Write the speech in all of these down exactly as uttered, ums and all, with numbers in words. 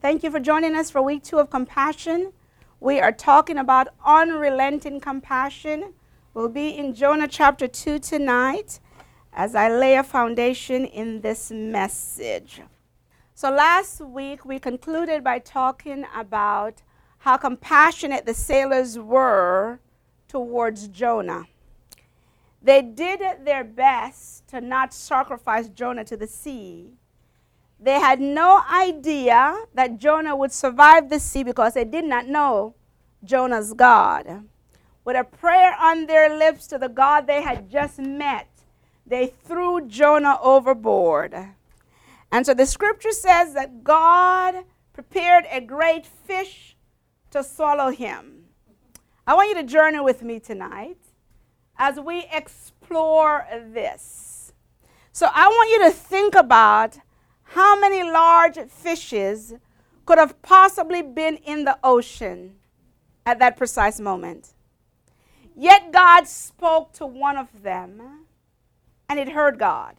Thank you for joining us for week two of Compassion. We are talking about unrelenting compassion. We'll be in Jonah chapter two tonight as I lay a foundation in this message. So last week we concluded by talking about how compassionate the sailors were towards Jonah. They did their best to not sacrifice Jonah to the sea. They had no idea that Jonah would survive the sea because they did not know Jonah's God. With a prayer on their lips to the God they had just met, they threw Jonah overboard. And so the scripture says that God prepared a great fish to swallow him. I want you to journey with me tonight as we explore this. So I want you to think about how many large fishes could have possibly been in the ocean at that precise moment. Yet God spoke to one of them, and it heard God.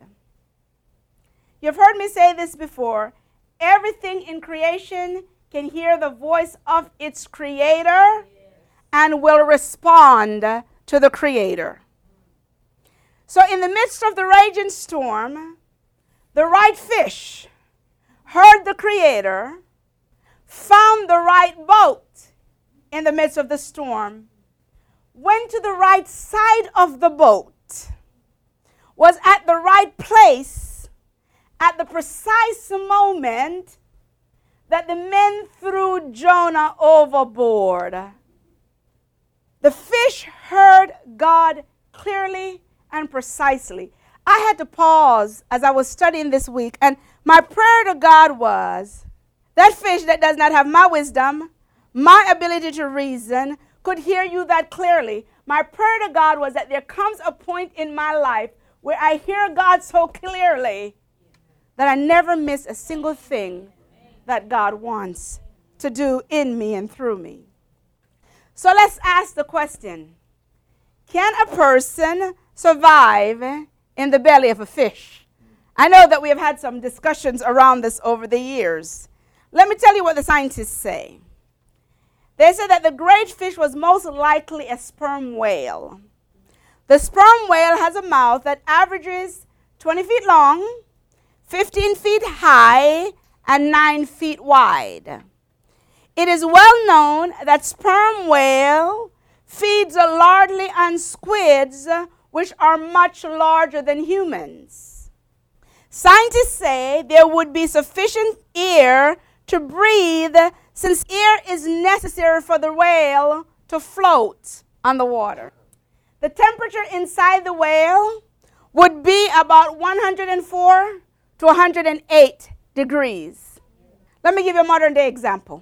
You've heard me say this before. Everything in creation can hear the voice of its creator and will respond to the creator. So in the midst of the raging storm, the right fish heard the creator, found the right boat in the midst of the storm, went to the right side of the boat, was at the right place at the precise moment that the men threw Jonah overboard. The fish heard God clearly and precisely. I had to pause as I was studying this week, and my prayer to God was, that fish that does not have my wisdom, my ability to reason, could hear you that clearly. My prayer to God was that there comes a point in my life where I hear God so clearly that I never miss a single thing that God wants to do in me and through me. So let's ask the question, can a person survive in the belly of a fish? I know that we have had some discussions around this over the years. Let me tell you what the scientists say. They said that the great fish was most likely a sperm whale. The sperm whale has a mouth that averages twenty feet long, fifteen feet high, and nine feet wide. It is well known that sperm whale feeds largely on squids, which are much larger than humans. Scientists say there would be sufficient air to breathe, since air is necessary for the whale to float on the water. The temperature inside the whale would be about one hundred four to one hundred eight degrees. Let me give you a modern day example.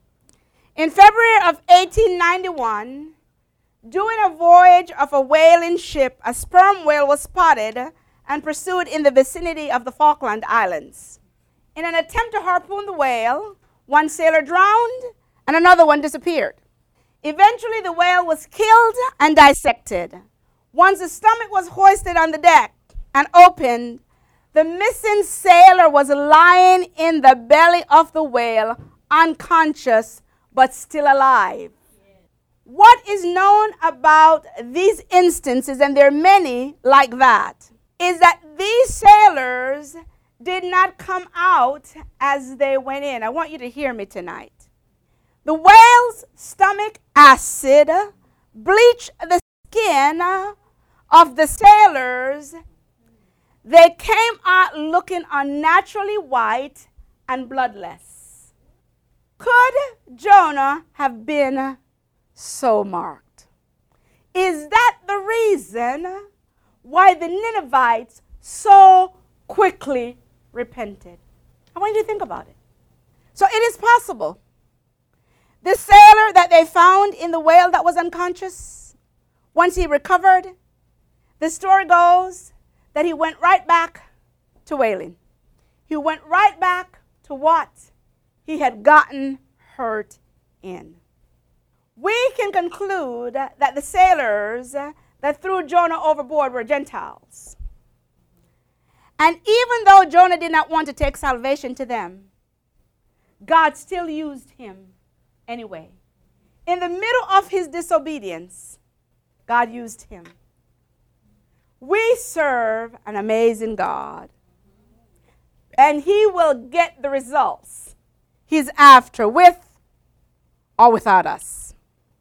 In February of eighteen ninety-one, during a voyage of a whaling ship, a sperm whale was spotted and pursued in the vicinity of the Falkland Islands. In an attempt to harpoon the whale, one sailor drowned and another one disappeared. Eventually, the whale was killed and dissected. Once the stomach was hoisted on the deck and opened, the missing sailor was lying in the belly of the whale, unconscious but still alive. What is known about these instances, and there are many like that, is that these sailors did not come out as they went in. I want you to hear me tonight. The whale's stomach acid bleached the skin of the sailors. They came out looking unnaturally white and bloodless. Could Jonah have been so marked? Is that the reason why the Ninevites so quickly repented? I want you to think about it. So it is possible. The sailor that they found in the whale that was unconscious, once he recovered, the story goes that he went right back to whaling. He went right back to what he had gotten hurt in. We can conclude that the sailors that threw Jonah overboard were Gentiles. And even though Jonah did not want to take salvation to them, God still used him anyway. In the middle of his disobedience, God used him. We serve an amazing God, and he will get the results he's after, with or without us.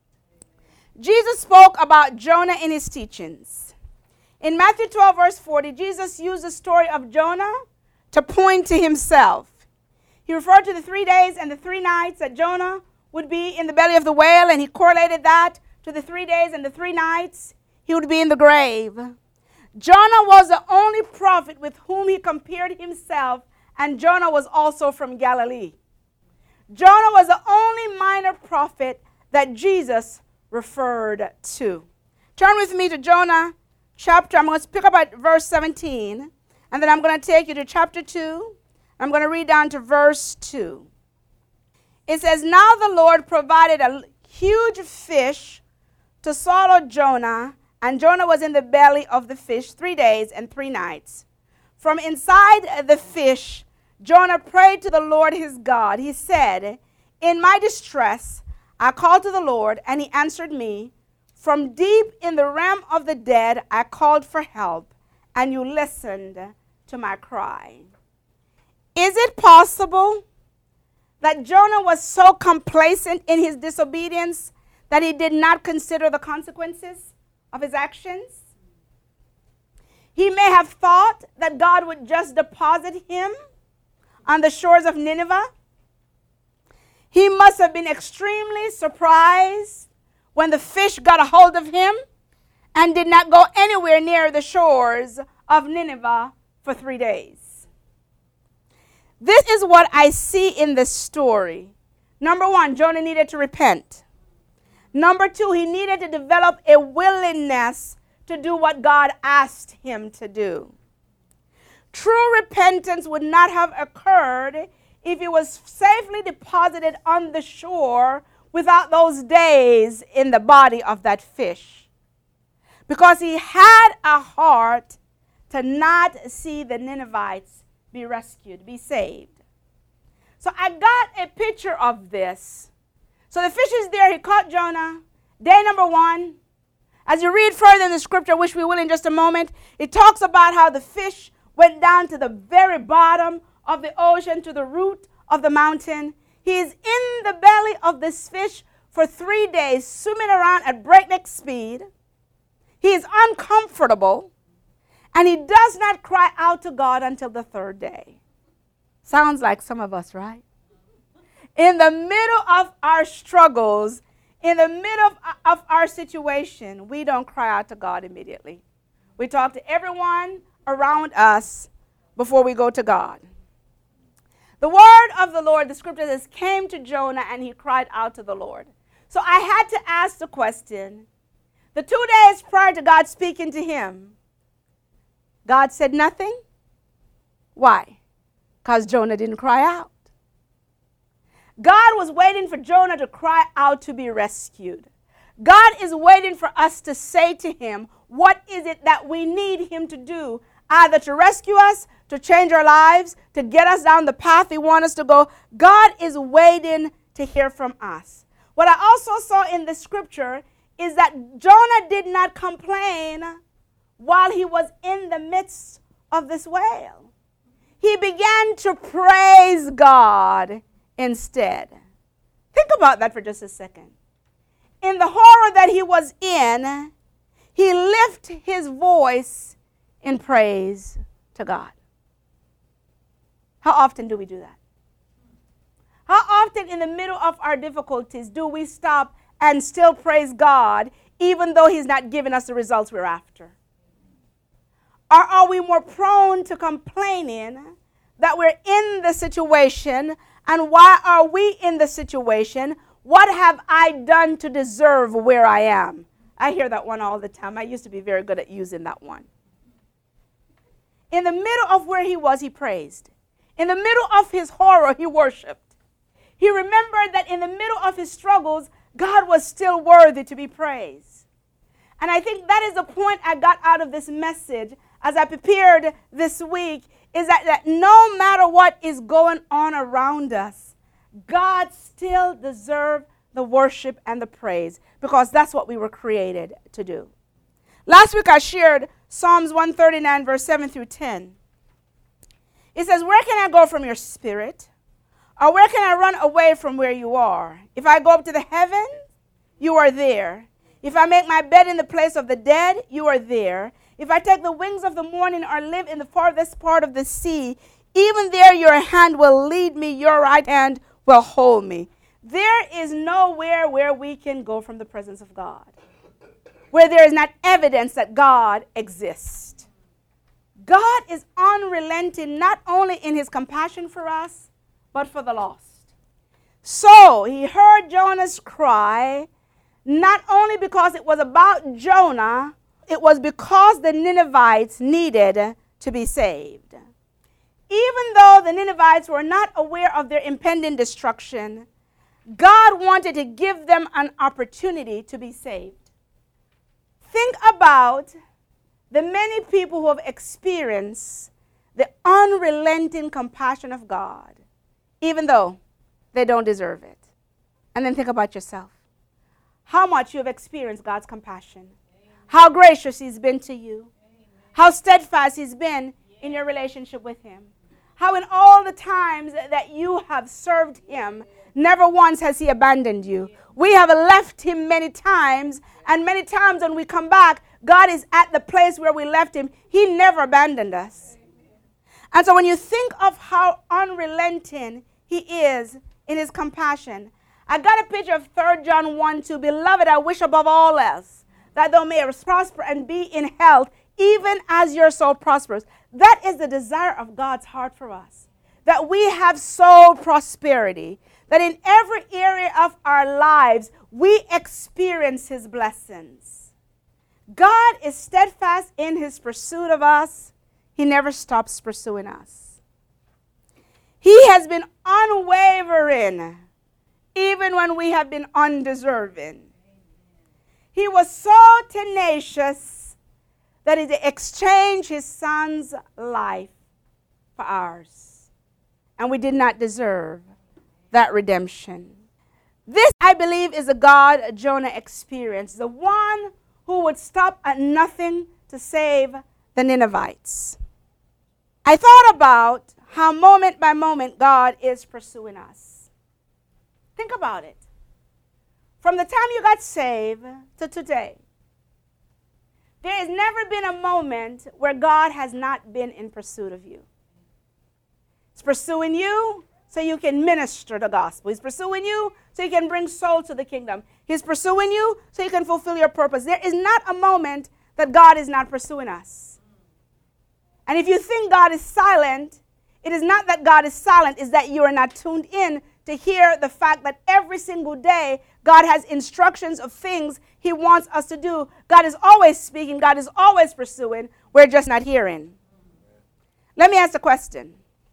Jesus spoke about Jonah in his teachings. In Matthew twelve, verse forty, Jesus used the story of Jonah to point to himself. He referred to the three days and the three nights that Jonah would be in the belly of the whale, and he correlated that to the three days and the three nights he would be in the grave. Jonah was the only prophet with whom he compared himself, and Jonah was also from Galilee. Jonah was the only minor prophet that Jesus referred to. Turn with me to Jonah chapter. I'm going to pick up at verse seventeen, and then I'm going to take you to chapter two. I'm going to read down to verse two. It says, "Now the Lord provided a huge fish to swallow Jonah, and Jonah was in the belly of the fish three days and three nights. From inside the fish, Jonah prayed to the Lord his God. He said, 'In my distress, I called to the Lord, and he answered me. From deep in the realm of the dead, I called for help, and you listened to my cry.'" Is it possible that Jonah was so complacent in his disobedience that he did not consider the consequences of his actions? He may have thought that God would just deposit him on the shores of Nineveh. He must have been extremely surprised when the fish got a hold of him and did not go anywhere near the shores of Nineveh for three days. This is what I see in this story. Number one, Jonah needed to repent. Number two, he needed to develop a willingness to do what God asked him to do. True repentance would not have occurred if he was safely deposited on the shore without those days in the body of that fish, because he had a heart to not see the Ninevites be rescued, be saved. So I got a picture of this. So the fish is there. He caught Jonah. Day number one. As you read further in the scripture, which we will in just a moment, it talks about how the fish went down to the very bottom of the ocean, to the root of the mountain. He is in the belly of this fish for three days, swimming around at breakneck speed. He is uncomfortable, and he does not cry out to God until the third day. Sounds like some of us, right? In the middle of our struggles, in the middle of, of our situation, we don't cry out to God immediately. We talk to everyone around us before we go to God. The word of the Lord, the scripture says, came to Jonah, and he cried out to the Lord. So I had to ask the question, the two days prior to God speaking to him, God said nothing? Why? Because Jonah didn't cry out. God was waiting for Jonah to cry out to be rescued. God is waiting for us to say to him, what is it that we need him to do? Either to rescue us, to change our lives, to get us down the path he wants us to go. God is waiting to hear from us. What I also saw in the scripture is that Jonah did not complain while he was in the midst of this whale. He began to praise God instead. Think about that for just a second. In the horror that he was in, he lifted his voice in praise to God. How often do we do that? How often in the middle of our difficulties do we stop and still praise God, even though he's not giving us the results we're after? Or are we more prone to complaining that we're in the situation, and why are we in the situation? What have I done to deserve where I am? I hear that one all the time. I used to be very good at using that one. In the middle of where he was, he praised. In the middle of his horror, he worshiped. He remembered that in the middle of his struggles, God was still worthy to be praised. And I think that is the point I got out of this message as I prepared this week, is that, that no matter what is going on around us, God still deserves the worship and the praise because that's what we were created to do. Last week I shared Psalms one thirty-nine, verse seven through ten. It says, where can I go from your spirit? Or where can I run away from where you are? If I go up to the heavens, you are there. If I make my bed in the place of the dead, you are there. If I take the wings of the morning or live in the farthest part of the sea, even there your hand will lead me, your right hand will hold me. There is nowhere where we can go from the presence of God, where there is not evidence that God exists. God is unrelenting not only in his compassion for us, but for the lost. So he heard Jonah's cry, not only because it was about Jonah, it was because the Ninevites needed to be saved. Even though the Ninevites were not aware of their impending destruction, God wanted to give them an opportunity to be saved. Think about the many people who have experienced the unrelenting compassion of God, even though they don't deserve it. And then think about yourself. How much you have experienced God's compassion. Amen. How gracious he's been to you. Amen. How steadfast he's been in your relationship with him. How in all the times that you have served him, never once has he abandoned you. We have left him many times, and many times when we come back, God is at the place where we left him. He never abandoned us. And so when you think of how unrelenting he is in his compassion, I got a picture of Third John one two. Beloved, I wish above all else that thou mayest prosper and be in health, even as your soul prospers. That is the desire of God's heart for us, that we have soul prosperity, that in every area of our lives we experience his blessings. God is steadfast in his pursuit of us. He never stops pursuing us. He has been unwavering even when we have been undeserving. He was so tenacious that he exchanged his son's life for ours. And we did not deserve that redemption. This, I believe, is the God Jonah experienced, the one who would stop at nothing to save the Ninevites. I thought about how moment by moment God is pursuing us. Think about it. From the time you got saved to today, there has never been a moment where God has not been in pursuit of you. He's pursuing you so you can minister the gospel. He's pursuing you so you can bring souls to the kingdom. He's pursuing you so you can fulfill your purpose. There is not a moment that God is not pursuing us. And if you think God is silent, it is not that God is silent, it's that you are not tuned in to hear the fact that every single day God has instructions of things he wants us to do. God is always speaking. God is always pursuing. We're just not hearing. Let me ask a question.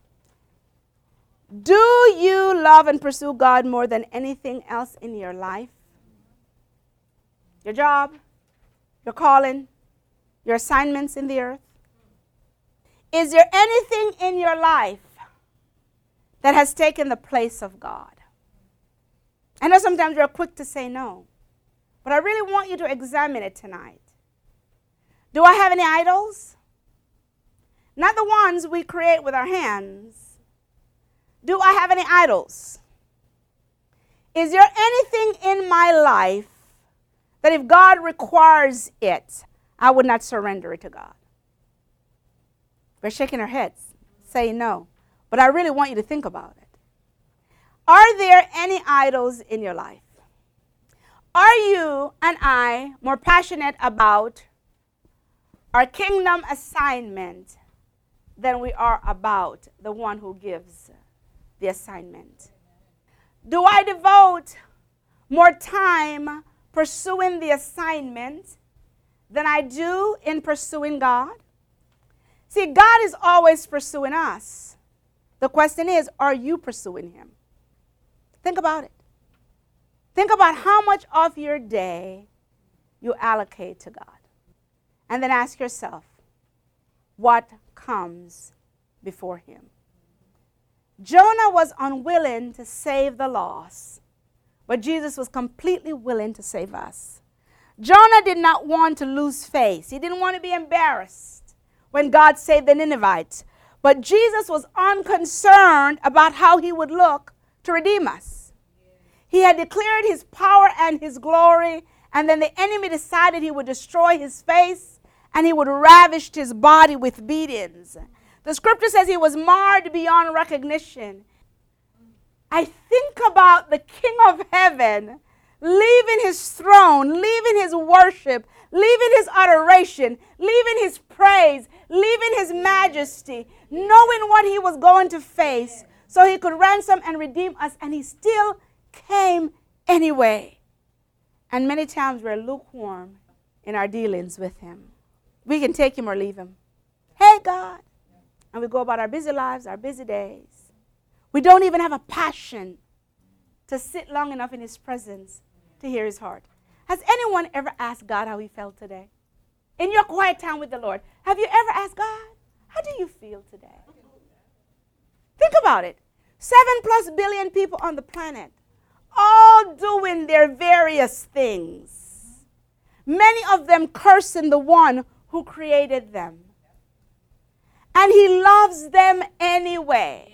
Do you love and pursue God more than anything else in your life? Your job, your calling, your assignments in the earth? Is there anything in your life that has taken the place of God? I know sometimes we're quick to say no, but I really want you to examine it tonight. Do I have any idols? Not the ones we create with our hands. Do I have any idols? Is there anything in my life that if God requires it, I would not surrender it to God? We're shaking our heads, saying no. But I really want you to think about it. Are there any idols in your life? Are you and I more passionate about our kingdom assignment than we are about the one who gives the assignment? Do I devote more time pursuing the assignment than I do in pursuing God? See, God is always pursuing us. The question is, are you pursuing him? Think about it. Think about how much of your day you allocate to God. And then ask yourself, what comes before him? Jonah was unwilling to save the lost, but Jesus was completely willing to save us. Jonah did not want to lose face. He didn't want to be embarrassed when God saved the Ninevites. But Jesus was unconcerned about how he would look to redeem us. He had declared his power and his glory, and then the enemy decided he would destroy his face and he would ravish his body with beatings. The scripture says he was marred beyond recognition. I think about the King of Heaven leaving his throne, leaving his worship, leaving his adoration, leaving his praise, leaving his majesty, knowing what he was going to face so he could ransom and redeem us, and he still came anyway. And many times we're lukewarm in our dealings with him. We can take him or leave him. Hey, God. And we go about our busy lives, our busy days. We don't even have a passion to sit long enough in his presence to hear his heart. Has anyone ever asked God how he felt today? In your quiet time with the Lord, have you ever asked God, how do you feel today? Think about it. Seven plus billion people on the planet, all doing their various things. Many of them cursing the one who created them. And he loves them anyway.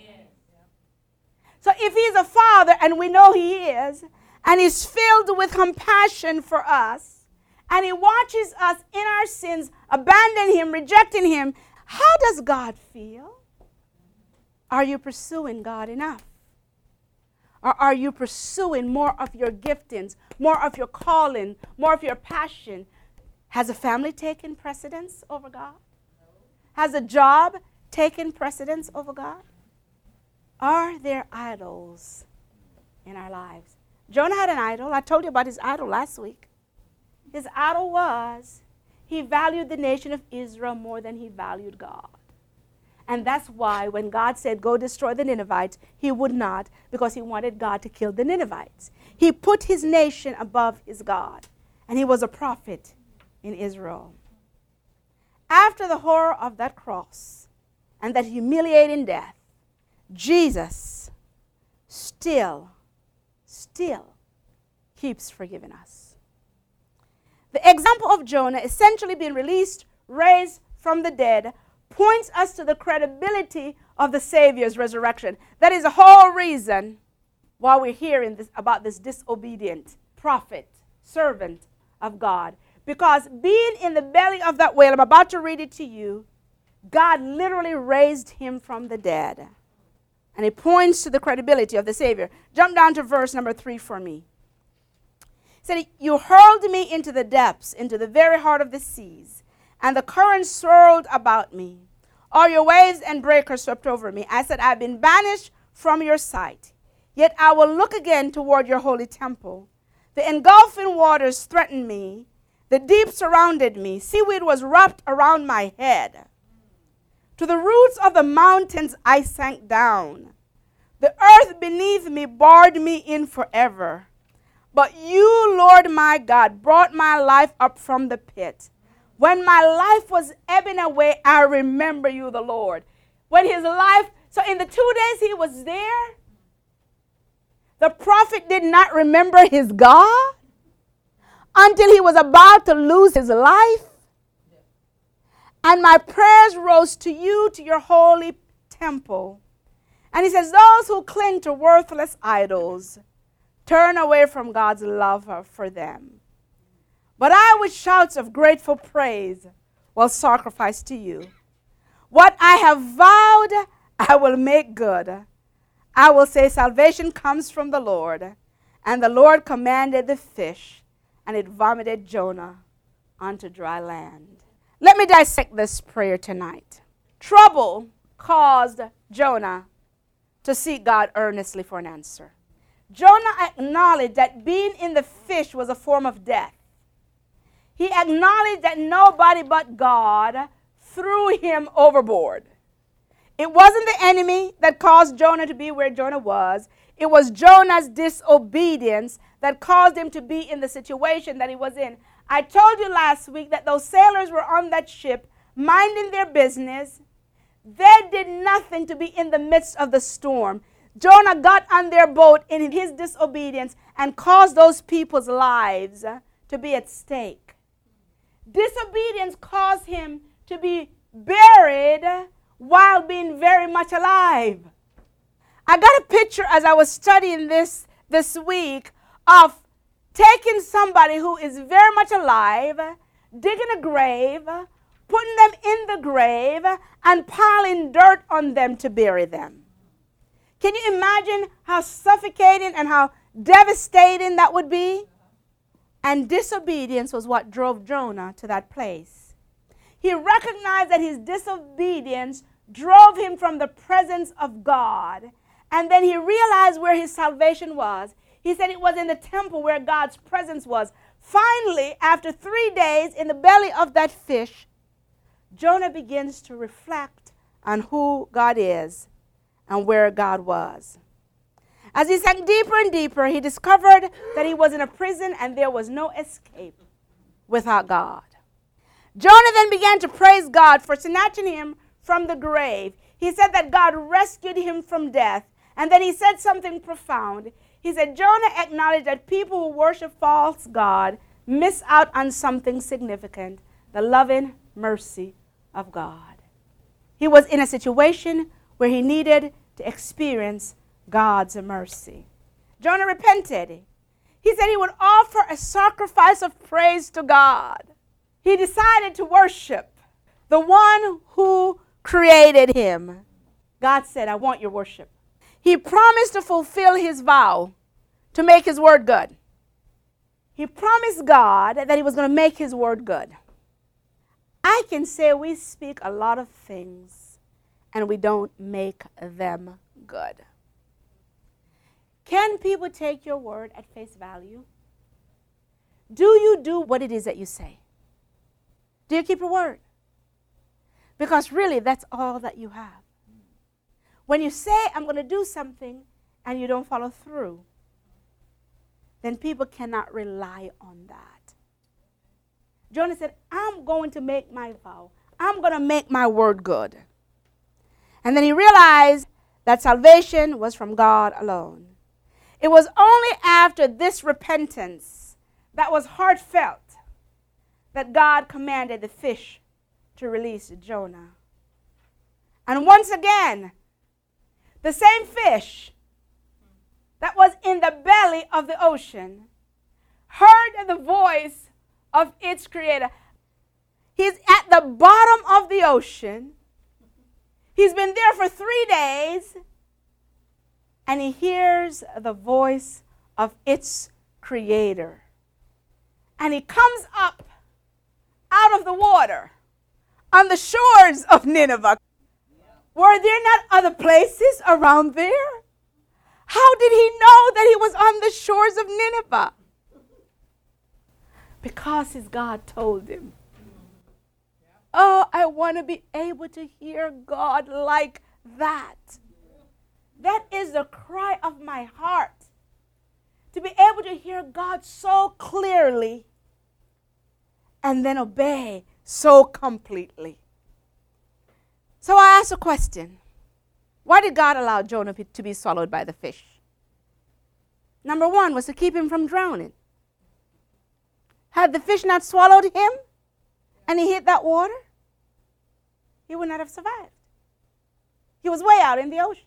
So if he's a father, and we know he is, and he's filled with compassion for us, and he watches us in our sins, abandon him, rejecting him, how does God feel? Are you pursuing God enough? Or are you pursuing more of your giftings, more of your calling, more of your passion? Has a family taken precedence over God? Has a job taken precedence over God? Are there idols in our lives? Jonah had an idol. I told you about his idol last week. His idol was he valued the nation of Israel more than he valued God. And that's why when God said, go destroy the Ninevites, he would not, because he wanted God to kill the Ninevites. He put his nation above his God, and he was a prophet in Israel. After the horror of that cross and that humiliating death, Jesus still, still keeps forgiving us. The example of Jonah essentially being released, raised from the dead, points us to the credibility of the Savior's resurrection. That is the whole reason why we're hearing this, about this disobedient prophet, servant of God. Because being in the belly of that whale, I'm about to read it to you, God literally raised him from the dead. And it points to the credibility of the Savior. Jump down to verse number three for me. It said, you hurled me into the depths, into the very heart of the seas, and the currents swirled about me. All your waves and breakers swept over me. I said, I've been banished from your sight. Yet I will look again toward your holy temple. The engulfing waters threatened me. The deep surrounded me. Seaweed was wrapped around my head. To the roots of the mountains I sank down. The earth beneath me barred me in forever. But you, Lord my God, brought my life up from the pit. When my life was ebbing away, I remember you, the Lord. When his life, so in the two days he was there, the prophet did not remember his God until he was about to lose his life. And my prayers rose to you, to your holy temple. And he says, those who cling to worthless idols turn away from God's love for them. But I, with shouts of grateful praise, will sacrifice to you. What I have vowed, I will make good. I will say salvation comes from the Lord. And the Lord commanded the fish, and it vomited Jonah onto dry land. Let me dissect this prayer tonight. Trouble caused Jonah to seek God earnestly for an answer. Jonah acknowledged that being in the fish was a form of death. He acknowledged that nobody but God threw him overboard. It wasn't the enemy that caused Jonah to be where Jonah was. It was Jonah's disobedience that caused him to be in the situation that he was in. I told you last week that those sailors were on that ship minding their business. They did nothing to be in the midst of the storm. Jonah got on their boat in his disobedience and caused those people's lives to be at stake. Disobedience caused him to be buried while being very much alive. I got a picture as I was studying this this week of taking somebody who is very much alive, digging a grave, putting them in the grave, and piling dirt on them to bury them. Can you imagine how suffocating and how devastating that would be? And disobedience was what drove Jonah to that place. He recognized that his disobedience drove him from the presence of God. And then he realized where his salvation was. He said it was in the temple where God's presence was. Finally, after three days in the belly of that fish, Jonah begins to reflect on who God is and where God was. As he sank deeper and deeper, he discovered that he was in a prison and there was no escape without God. Jonah then began to praise God for snatching him from the grave. He said that God rescued him from death. And then he said something profound. He said, Jonah acknowledged that people who worship false God miss out on something significant, the loving mercy of God. He was in a situation where he needed to experience God's mercy. Jonah repented. He said he would offer a sacrifice of praise to God. He decided to worship the one who created him. God said, I want your worship. He promised to fulfill his vow to make his word good. He promised God that he was going to make his word good. I can say we speak a lot of things and we don't make them good. Can people take your word at face value? Do you do what it is that you say? Do you keep your word? Because really, that's all that you have. When you say, I'm going to do something, and you don't follow through, then people cannot rely on that. Jonah said, I'm going to make my vow. I'm going to make my word good. And then he realized that salvation was from God alone. It was only after this repentance that was heartfelt that God commanded the fish to release Jonah. And once again, the same fish that was in the belly of the ocean heard the voice of its creator. He's at the bottom of the ocean. He's been there for three days. And he hears the voice of its creator. And he comes up out of the water on the shores of Nineveh. Were there not other places around there? How did he know that he was on the shores of Nineveh? Because his God told him. Oh, I want to be able to hear God like that. That is the cry of my heart. To be able to hear God so clearly and then obey so completely. So I ask a question. Why did God allow Jonah to be swallowed by the fish? Number one was to keep him from drowning. Had the fish not swallowed him and he hit that water, he would not have survived. He was way out in the ocean.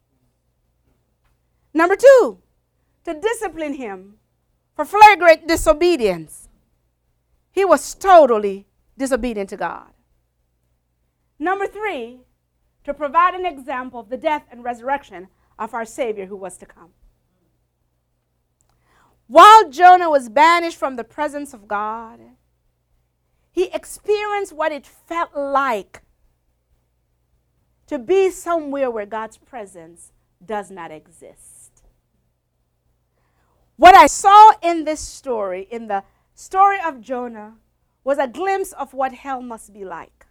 Number two, to discipline him for flagrant disobedience. He was totally disobedient to God. Number three, to provide an example of the death and resurrection of our Savior who was to come. While Jonah was banished from the presence of God, he experienced what it felt like to be somewhere where God's presence does not exist. What I saw in this story, in the story of Jonah, was a glimpse of what hell must be like.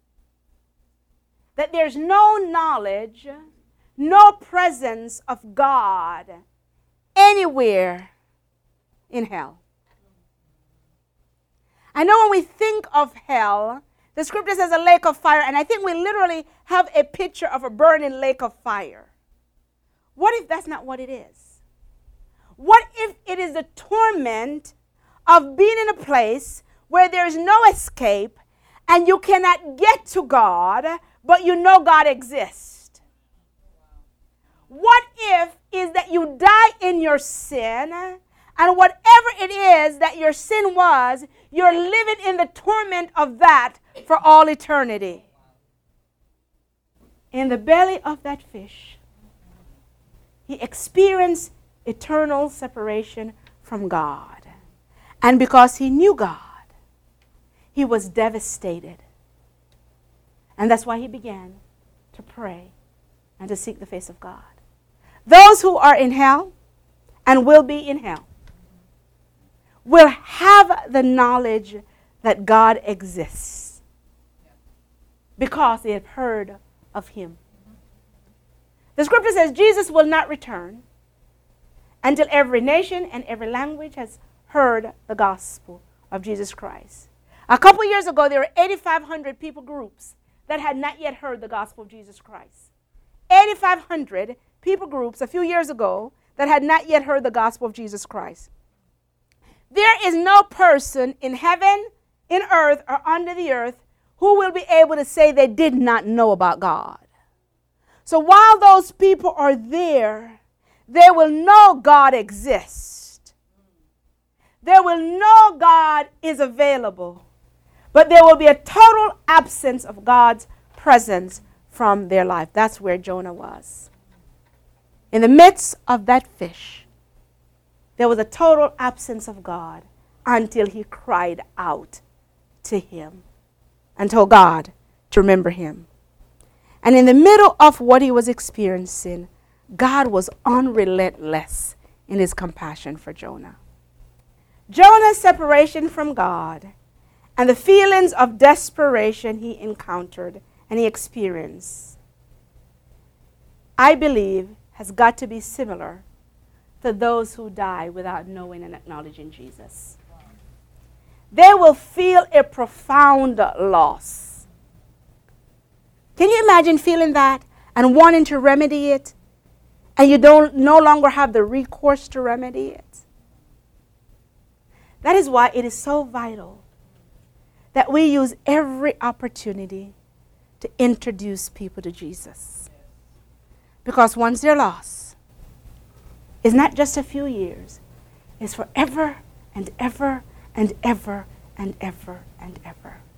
That there's no knowledge, no presence of God anywhere in hell. I know when we think of hell, the The scripture says a lake of fire, and I think we literally have a picture of a burning lake of fire. What if that's not what it is? What if it is the torment of being in a place where there is no escape and you cannot get to God, but you know God exists? What if is that you die in your sin, and whatever it is that your sin was, you're living in the torment of that for all eternity? In the belly of that fish, he experienced eternal separation from God. And because he knew God, he was devastated. And that's why he began to pray and to seek the face of God. Those who are in hell and will be in hell will have the knowledge that God exists because they have heard of him. The scripture says Jesus will not return until every nation and every language has heard the gospel of Jesus Christ. A couple years ago, there were eighty-five hundred people groups that had not yet heard the gospel of Jesus Christ. eighty-five hundred people groups a few years ago that had not yet heard the gospel of Jesus Christ. There is no person in heaven, in earth, or under the earth who will be able to say they did not know about God. So while those people are there, they will know God exists. They will know God is available. But there will be a total absence of God's presence from their life. That's where Jonah was. In the midst of that fish, there was a total absence of God until he cried out to him and told God to remember him. And in the middle of what he was experiencing, God was unrelentless in his compassion for Jonah. Jonah's separation from God and the feelings of desperation he encountered and he experienced, I believe, has got to be similar to those who die without knowing and acknowledging Jesus. They will feel a profound loss. Can you imagine feeling that and wanting to remedy it, and you don't no longer have the recourse to remedy it? That is why it is so vital that we use every opportunity to introduce people to Jesus. Because once they're lost, it's not just a few years. It's forever and ever and ever and ever and ever.